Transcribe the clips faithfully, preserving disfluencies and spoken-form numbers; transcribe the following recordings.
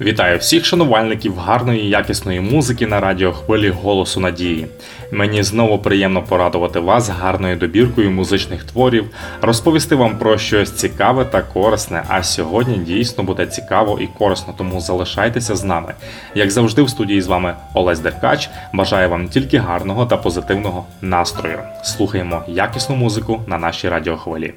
Вітаю всіх шанувальників гарної якісної музики на радіохвилі «Голосу Надії». Мені знову приємно порадувати вас гарною добіркою музичних творів, розповісти вам про щось цікаве та корисне, а сьогодні дійсно буде цікаво і корисно, тому залишайтеся з нами. Як завжди в студії з вами Олесь Деркач, бажаю вам тільки гарного та позитивного настрою. Слухаємо якісну музику на нашій радіохвилі.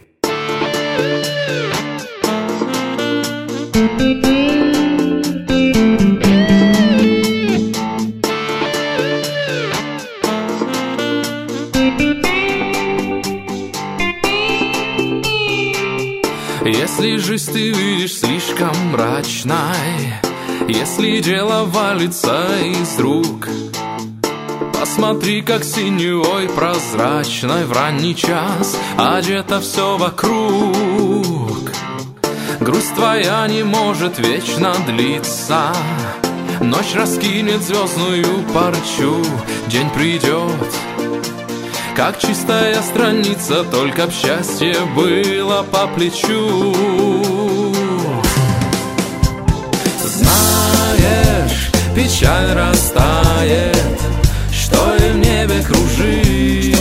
Если жизнь ты видишь слишком мрачной, если дело валится из рук, посмотри, как синевой прозрачной в ранний час одето все вокруг. Грусть твоя не может вечно длиться, ночь раскинет звездную парчу, день придет, как чистая страница, только б счастье было по плечу. Знаешь, печаль растает, что и в небе кружит.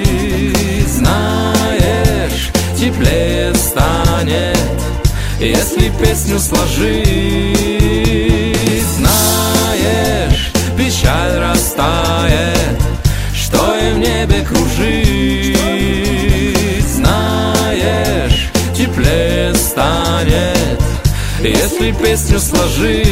Знаешь, теплее станет, если песню сложить. Знаешь, печаль растает, что и в небе кружит. Знаешь, теплее станет, если песню сложить.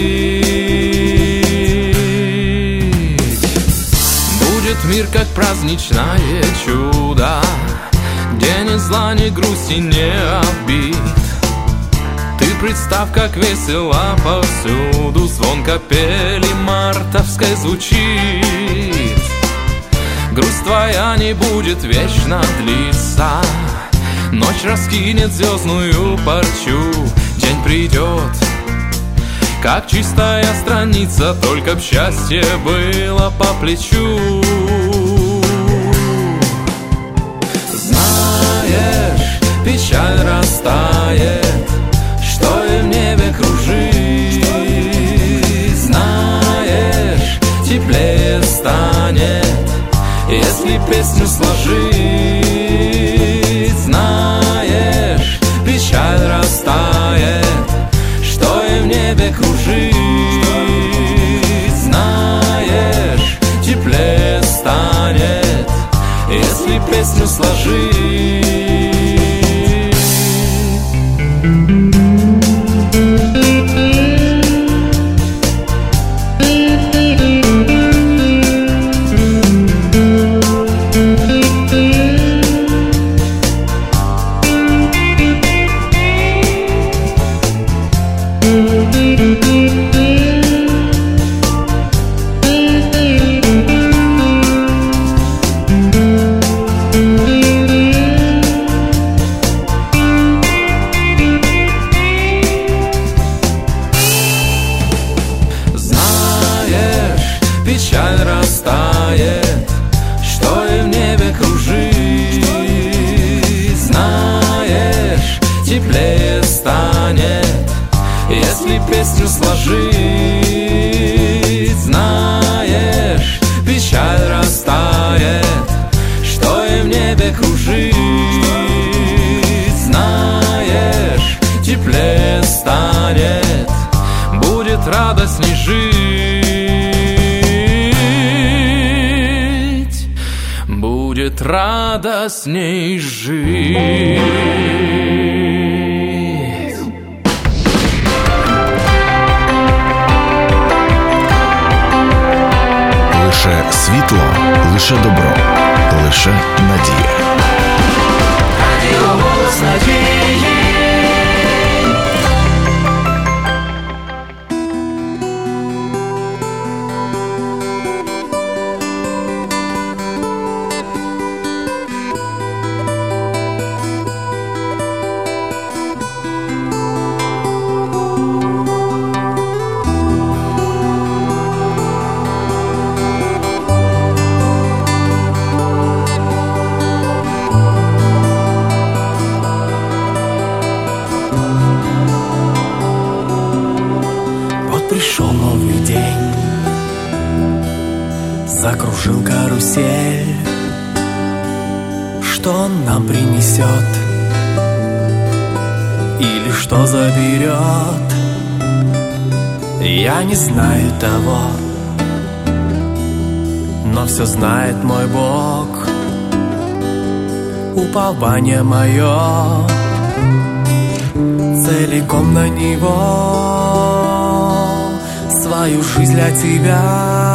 Будет мир как праздничное чудо, где ни зла, ни грусти, ни обид. Ты представь, как весело повсюду звон капели мартовской звучит. Грусть твоя не будет вечно длиться, ночь раскинет звездную парчу, день придет, как чистая страница, только б счастье было по плечу. Знаешь, печаль растает, что и в небе кружит. Знаешь, теплее станет, если песню сложить. Знаешь, печаль растает, что и в небе кружит. Знаешь, теплее станет, если песню сложить. Песню сложить. Знаешь, печаль растает, что и в небе кружит. Знаешь, теплее станет, будет радостней жить. Будет радостней жить. Лише світло, лише добро, лише надія. Радіо «Голос Надії». закружил карусель. Что он нам принесет или что заберет, я не знаю того, но все знает мой Бог. Упование мое целиком на Него. Свою жизнь для Тебя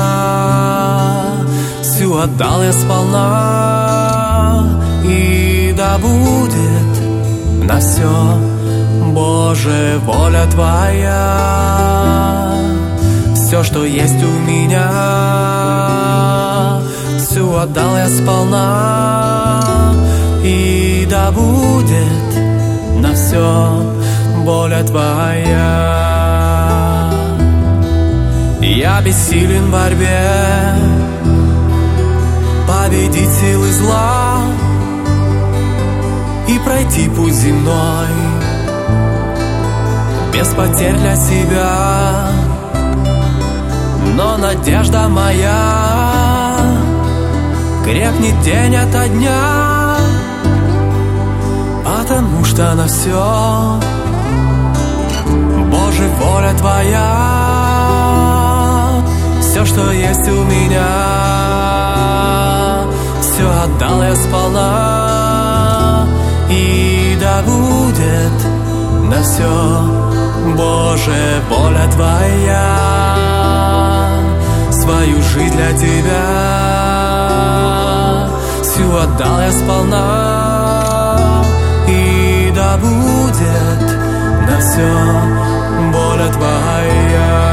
всю отдал я сполна, и да будет на все, Боже, воля Твоя. Все, что есть у меня, всю отдал я сполна, и да будет на все воля Твоя. Я бессилен в борьбе победить силы зла и пройти путь земной без потерь для себя. Но надежда моя крепнет день ото дня, потому что на все, Боже, воля Твоя. Все, что есть у меня, все отдал я сполна, и да будет на все, Боже, воля Твоя. Свою жизнь для Тебя всю отдал я сполна, и да будет на все воля Твоя.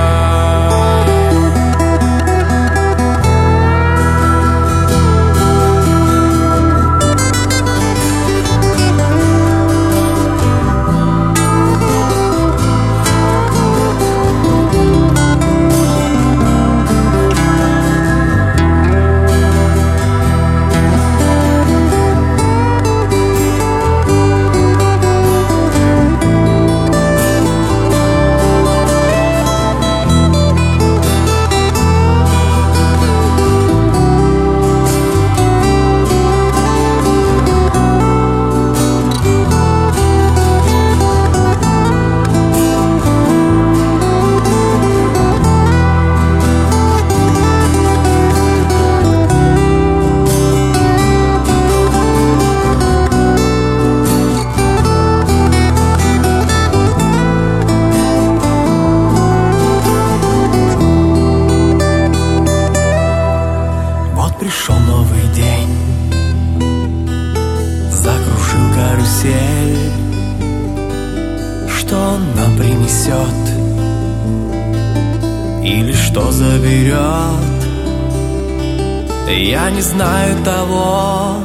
Я не знаю того,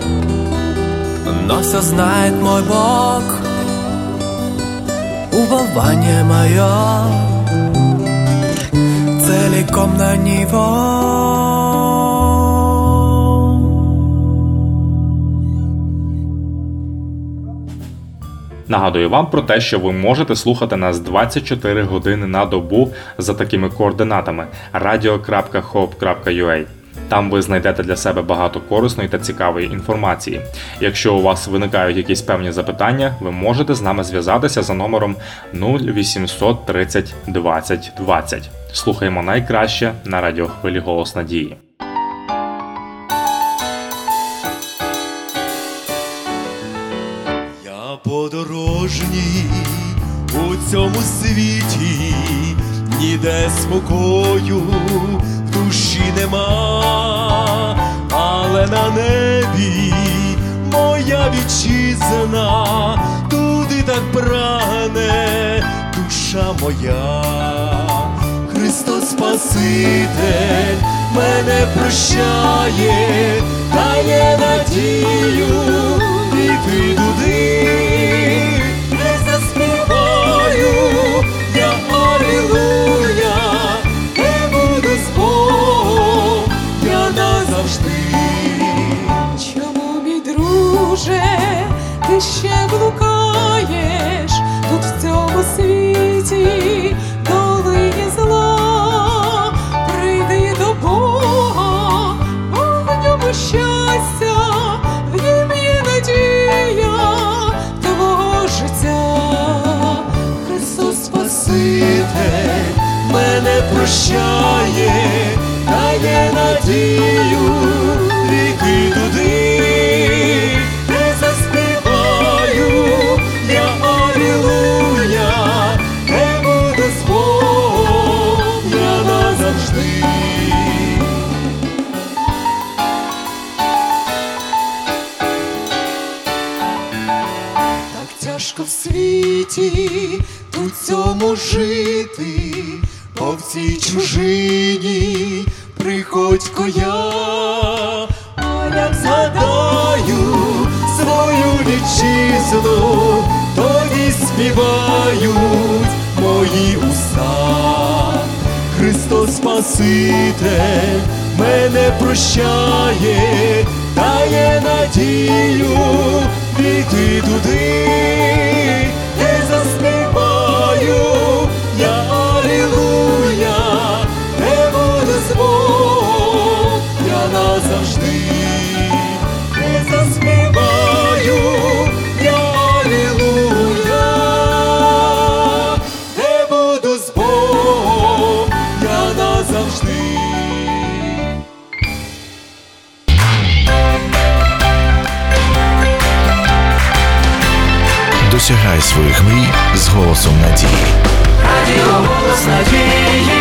но все знает мой Бог. Упование мое целиком на Него. Нагадую вам про те, що ви можете слухати нас двадцять чотири години на добу за такими координатами радіо крапка хоуп крапка ю а. Там ви знайдете для себе багато корисної та цікавої інформації. Якщо у вас виникають якісь певні запитання, ви можете з нами зв'язатися за номером нуль вісімсот тридцять двадцять двадцять. Слухаємо найкраще на радіохвилі «Голос Надії». Я подорожній у цьому світі, ніде спокою в душі нема, але на небі моя вітчизна, туди так прагне душа моя. Христос Спаситель мене прощає, дає надію піти туди. Не заспіваю я алілуя, не буду з Богом я назавжди. Чому, мій друже, ти ще блукаєш тут в цьому світі, долині зла? Прийди до Бога, прощає, дає надію, віки туди, де заспіваю я алілуя, де буду з Богом я назавжди. Так тяжко в світі у цьому жити, бо в цій чужині приходько я, а як згадаю свою вітчизну, тоді співають мої уста. Христос Спаситель мене прощає, дає надію піти туди, де заспіваю я алілуя, де буду з Богом я назавжди, де заспіваю я алілуя, де буду з Богом я назавжди. Досягай своїх мрій з голосом надії. Радіо «Голос надії».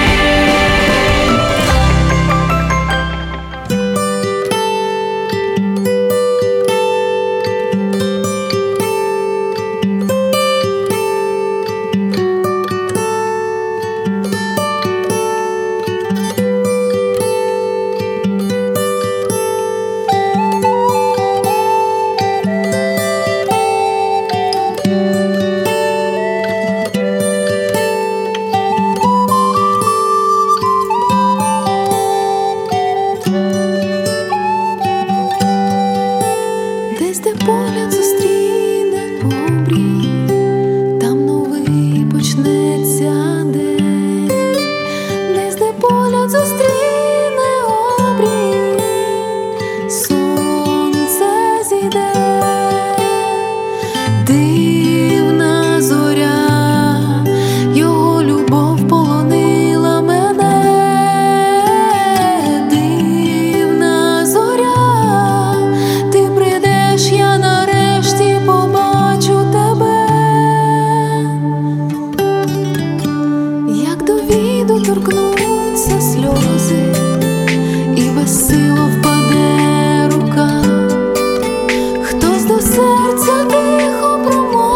Десь де погляд зустріне обрій, там новий почнеться день. Десь де погляд зустріне обрій, сонце зійде. Дивна зоря, його любов полонила мене. Дивна зоря, ти прийдеш, я нарешті побачу тебе. Як до віду торкнуться сльози, і безсило впаде рука, хтось до серця тихо промовить.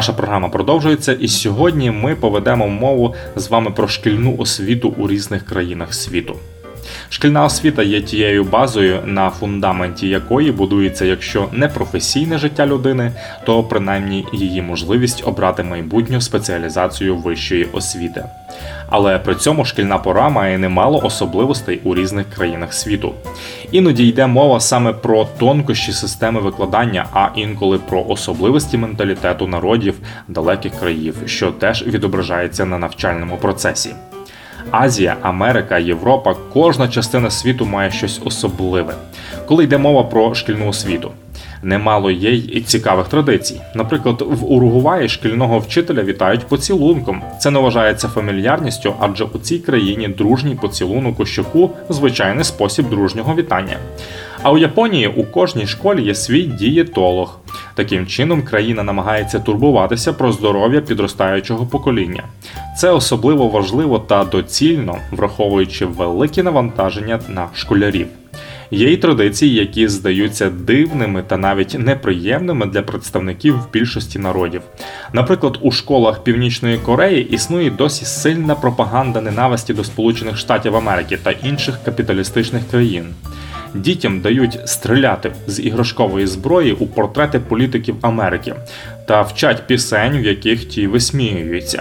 Наша програма продовжується, і сьогодні ми поведемо мову з вами про шкільну освіту у різних країнах світу. Шкільна освіта є тією базою, на фундаменті якої будується, якщо не професійне життя людини, то принаймні її можливість обрати майбутню спеціалізацію вищої освіти. Але при цьому шкільна пора має немало особливостей у різних країнах світу. Іноді йде мова саме про тонкощі системи викладання, а інколи про особливості менталітету народів далеких країв, що теж відображається на навчальному процесі. Азія, Америка, Європа – кожна частина світу має щось особливе, коли йде мова про шкільну освіту. Немало є й цікавих традицій. Наприклад, в Уругваї шкільного вчителя вітають поцілунком. Це не вважається фамільярністю, адже у цій країні дружній поцілунок у щоку – звичайний спосіб дружнього вітання. А у Японії у кожній школі є свій дієтолог. Таким чином, країна намагається турбуватися про здоров'я підростаючого покоління. Це особливо важливо та доцільно, враховуючи великі навантаження на школярів. Є й традиції, які здаються дивними та навіть неприємними для представників більшості народів. Наприклад, у школах Північної Кореї існує досі сильна пропаганда ненависті до Сполучених Штатів Америки та інших капіталістичних країн. Дітям дають стріляти з іграшкової зброї у портрети політиків Америки та вчать пісень, в яких ті висміюються.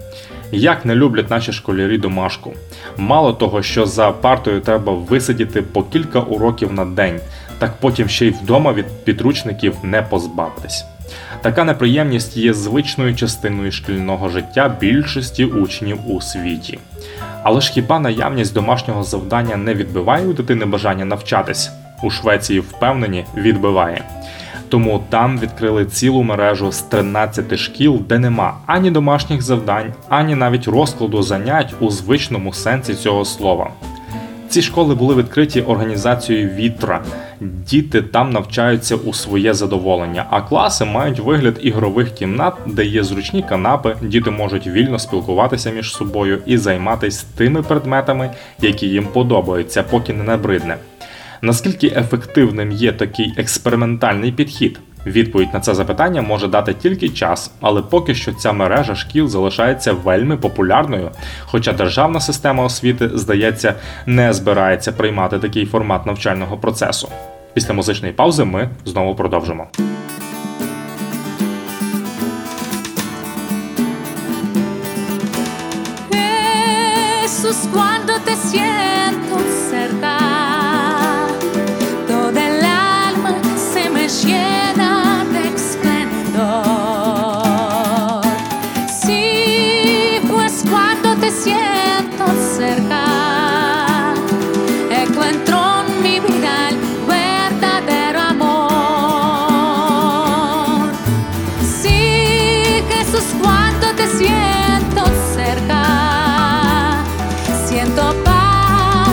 Як не люблять наші школярі домашку. Мало того, що за партою треба висидіти по кілька уроків на день, так потім ще й вдома від підручників не позбавитись. Така неприємність є звичною частиною шкільного життя більшості учнів у світі. Але ж хіба наявність домашнього завдання не відбиває у дитини бажання навчатись? У Швеції, впевнені, відбиває. Тому там відкрили цілу мережу з тринадцяти шкіл, де нема ані домашніх завдань, ані навіть розкладу занять у звичному сенсі цього слова. Ці школи були відкриті організацією «Вітра». Діти там навчаються у своє задоволення, а класи мають вигляд ігрових кімнат, де є зручні канапи, діти можуть вільно спілкуватися між собою і займатися тими предметами, які їм подобаються, поки не набридне. Наскільки ефективним є такий експериментальний підхід? Відповідь на це запитання може дати тільки час, але поки що ця мережа шкіл залишається вельми популярною, хоча державна система освіти, здається, не збирається приймати такий формат навчального процесу. Після музичної паузи ми знову продовжимо. Jesús, cuando te siento cerca, todo el alma se me llena de esplendor. Sí, pues cuando te siento cerca, encuentro en mi vida el verdadero amor. Sí, Jesús, cuando te siento cerca, siento paz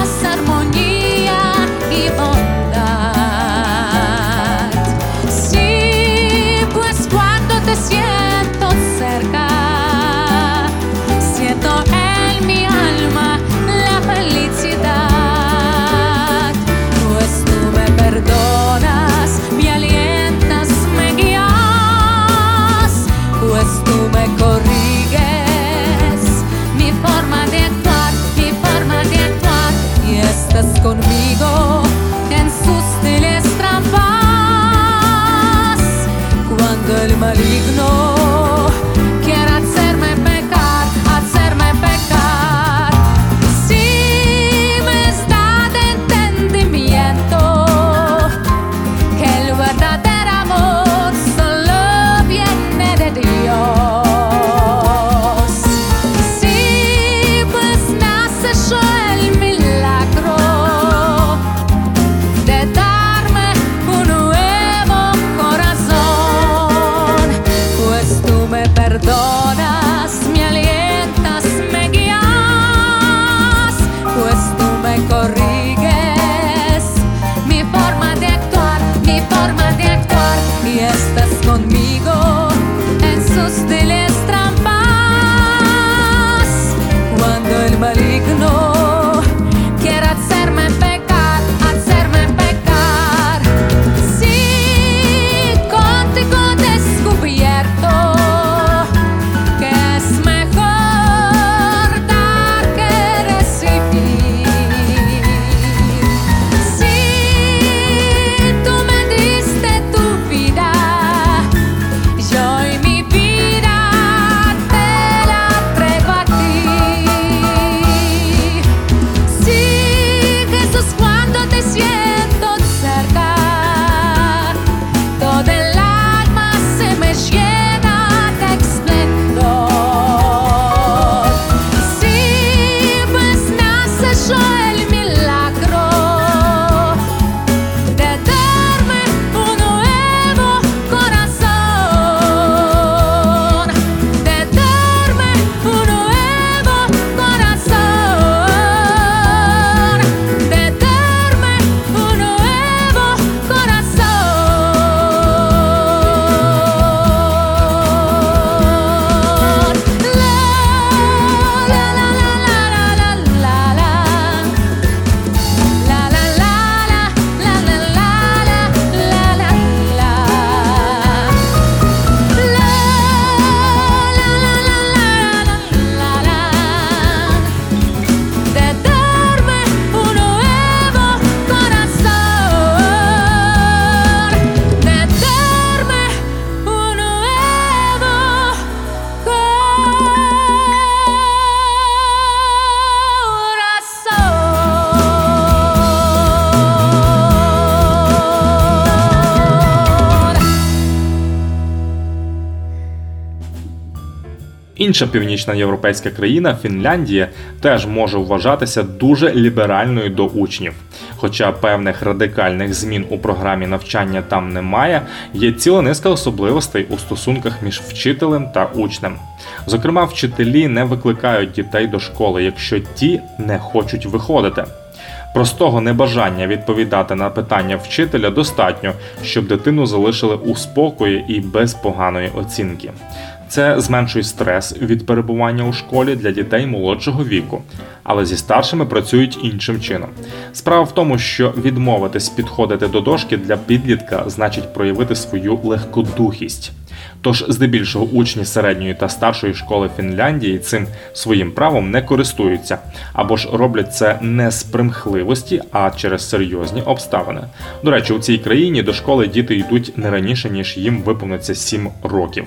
Інша північна європейська країна, Фінляндія, теж може вважатися дуже ліберальною до учнів. Хоча певних радикальних змін у програмі навчання там немає, є ціла низка особливостей у стосунках між вчителем та учнем. Зокрема, вчителі не викликають дітей до школи, якщо ті не хочуть виходити. Простого небажання відповідати на питання вчителя достатньо, щоб дитину залишили у спокої і без поганої оцінки. Це зменшує стрес від перебування у школі для дітей молодшого віку, але зі старшими працюють іншим чином. Справа в тому, що відмовитись підходити до дошки для підлітка значить проявити свою легкодухість. Тож, здебільшого, учні середньої та старшої школи Фінляндії цим своїм правом не користуються, або ж роблять це не з примхливості, а через серйозні обставини. До речі, у цій країні до школи діти йдуть не раніше, ніж їм виповниться сім років.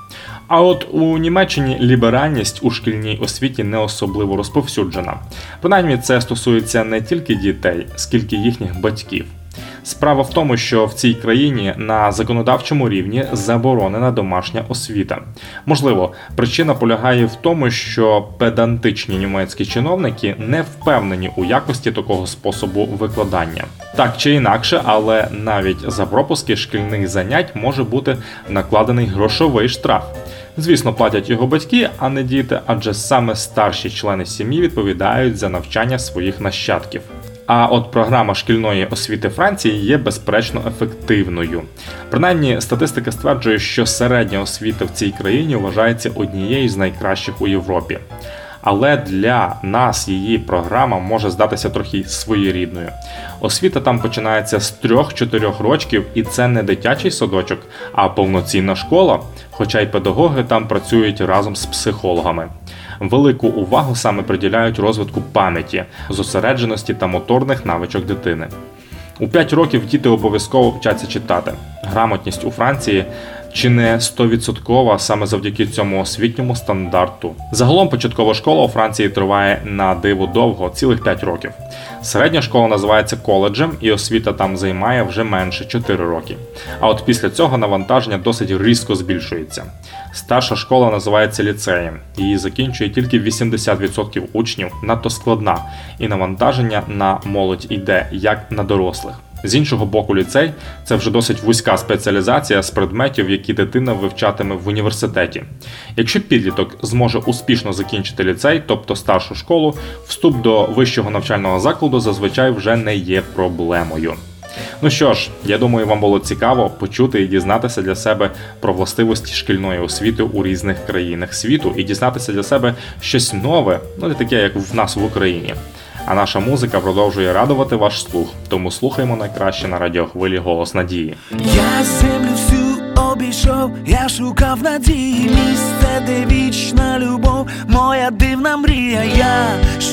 А от у Німеччині ліберальність у шкільній освіті не особливо розповсюджена. Принаймні це стосується не тільки дітей, скільки їхніх батьків. Справа в тому, що в цій країні на законодавчому рівні заборонена домашня освіта. Можливо, причина полягає в тому, що педантичні німецькі чиновники не впевнені у якості такого способу викладання. Так чи інакше, але навіть за пропуски шкільних занять може бути накладений грошовий штраф. Звісно, платять його батьки, а не діти, адже саме старші члени сім'ї відповідають за навчання своїх нащадків. А от програма шкільної освіти Франції є безперечно ефективною. Принаймні, статистика стверджує, що середня освіта в цій країні вважається однією з найкращих у Європі. Але для нас її програма може здатися трохи своєрідною. Освіта там починається з трьох-чотирьох років, і це не дитячий садочок, а повноцінна школа, хоча й педагоги там працюють разом з психологами. Велику увагу саме приділяють розвитку пам'яті, зосередженості та моторних навичок дитини. У п'ять років діти обов'язково вчаться читати. Грамотність у Франції чи не сто відсотків саме завдяки цьому освітньому стандарту. Загалом початкова школа у Франції триває на диво довго, цілих п'ять років. Середня школа називається коледжем, і освіта там займає вже менше чотири роки. А от після цього навантаження досить різко збільшується. Старша школа називається ліцеєм, її закінчує тільки вісімдесят відсотків учнів, надто складна, і навантаження на молодь йде, як на дорослих. З іншого боку, ліцей – це вже досить вузька спеціалізація з предметів, які дитина вивчатиме в університеті. Якщо підліток зможе успішно закінчити ліцей, тобто старшу школу, вступ до вищого навчального закладу зазвичай вже не є проблемою. Ну що ж, я думаю, вам було цікаво почути і дізнатися для себе про властивості шкільної освіти у різних країнах світу і дізнатися для себе щось нове, ну не таке, як в нас в Україні. А наша музика продовжує радувати ваш слух, тому слухаємо найкраще на радіохвилі «Голос надії». Я землю всю обійшов, я шукав надії, місце, де вічна любов, моя дивна мрія, я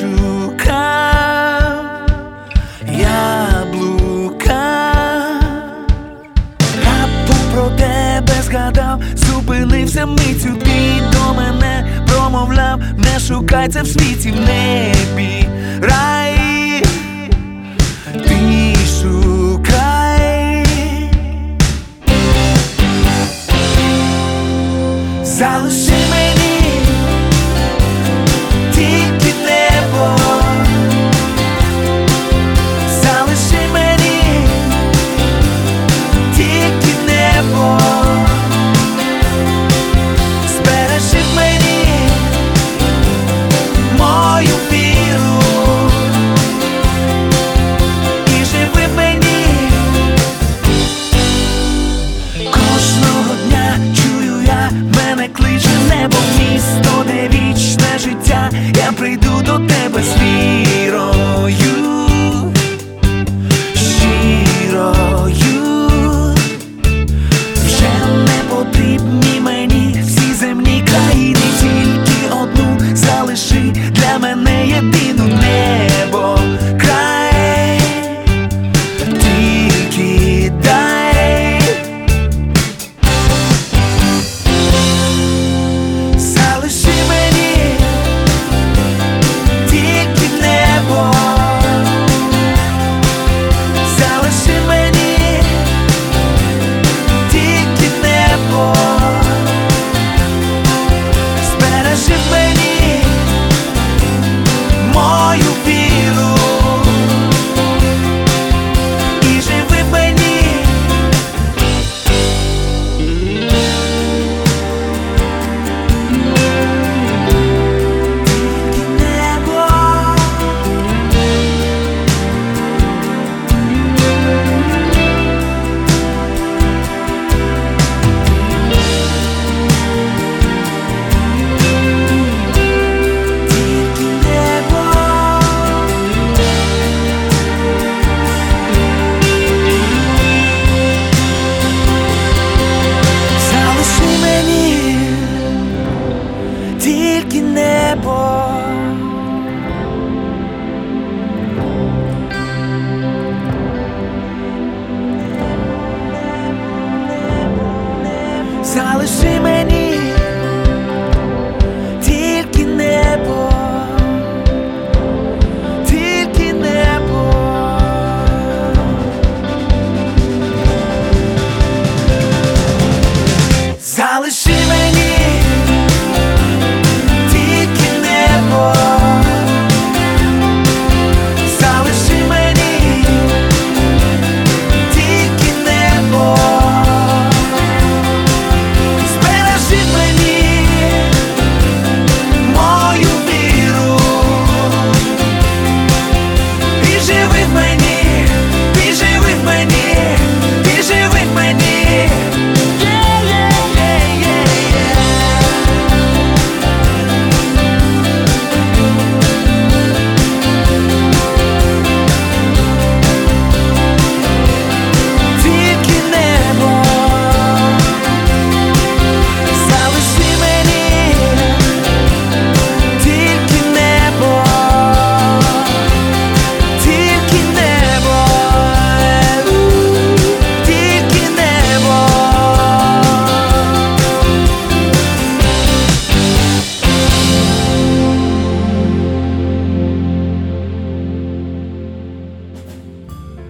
шукав, я блукав, раптом про тебе згадав, зупинився митцю, ти до мене промовляв, не шукай це в світі, в небі рай, ти шукай, залиши мені тільки небо, залиши мені тільки небо, збережи в мені мою віру і живи в мені. Кожного дня чую я, мене кличе небо, місто, де вічне життя, я прийду до тебе з вірою, щирою. Вже не потрібні мені всі земні країни, тільки одну залиши для мене єдину, небо, край, тільки дай. Залиши мені тільки небо,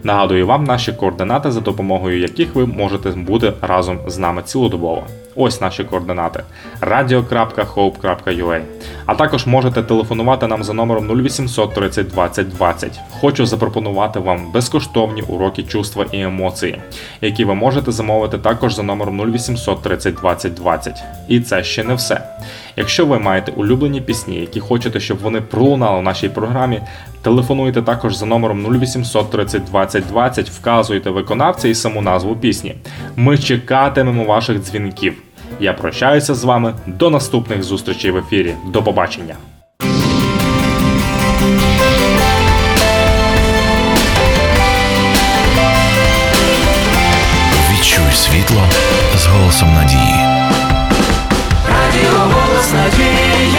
Нагадую вам наші координати, за допомогою яких ви можете бути разом з нами цілодобово. Ось наші координати: radio крапка hope крапка ю а. А також можете телефонувати нам за номером нуль вісімсот тридцять двадцять двадцять. Хочу запропонувати вам безкоштовні уроки чувства і емоції, які ви можете замовити також за номером нуль вісімсот тридцять двадцять двадцять. І це ще не все. Якщо ви маєте улюблені пісні, які хочете, щоб вони пролунали в нашій програмі, телефонуйте також за номером нуль вісімсот тридцять двадцять двадцять, вказуйте виконавця і саму назву пісні. Ми чекатимемо ваших дзвінків. Я прощаюся з вами. До наступних зустрічей в ефірі. До побачення. Відчуй світло з голосом надії. Радіо «Голос надії».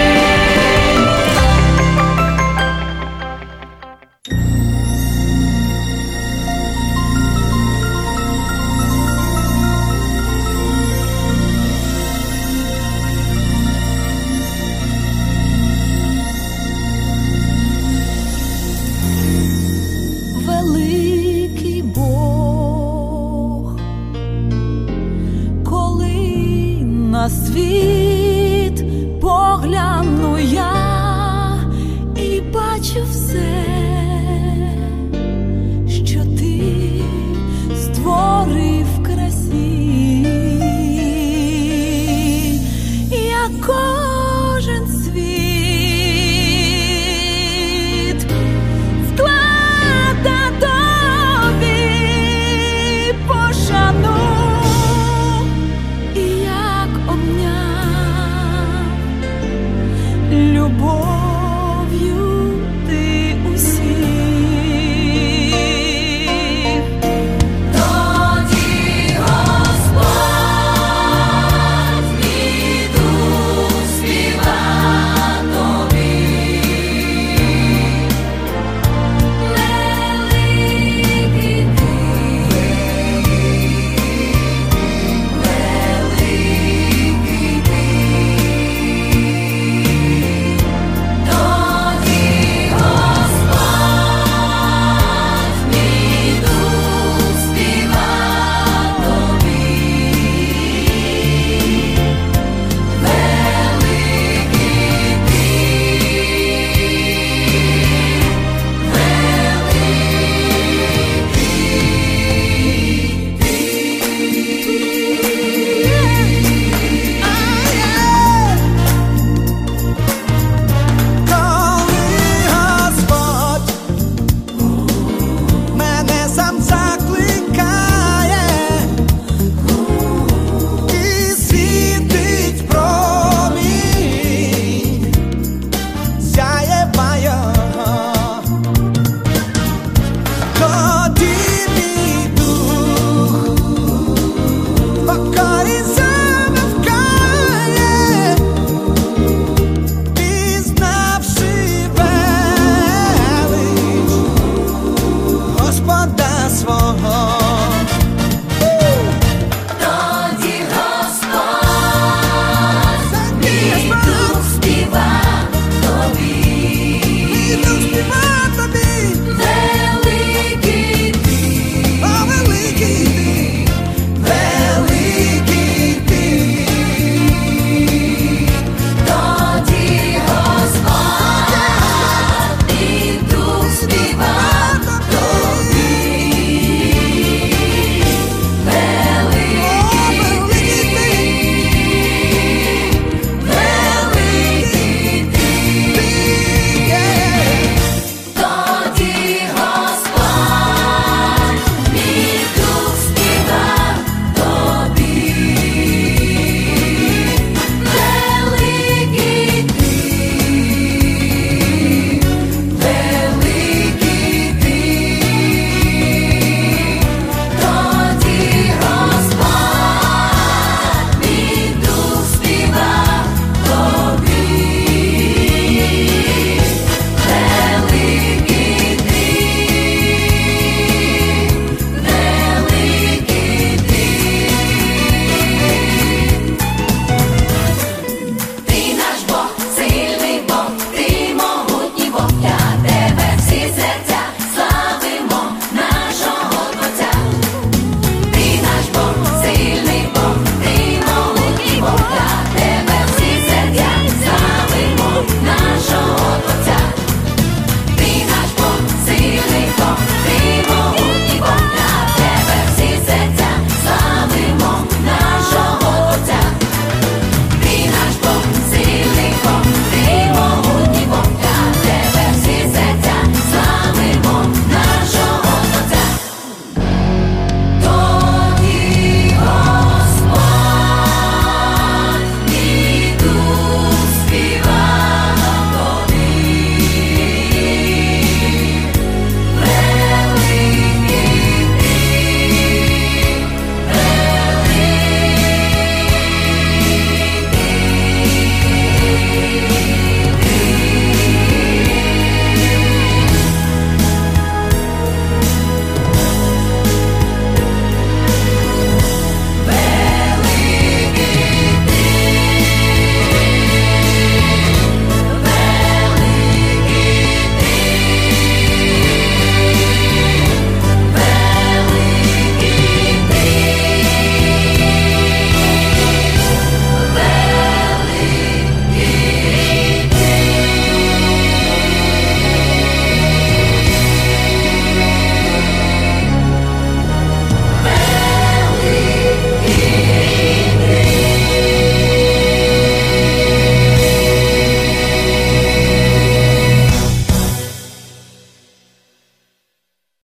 Великий Бог, коли на світ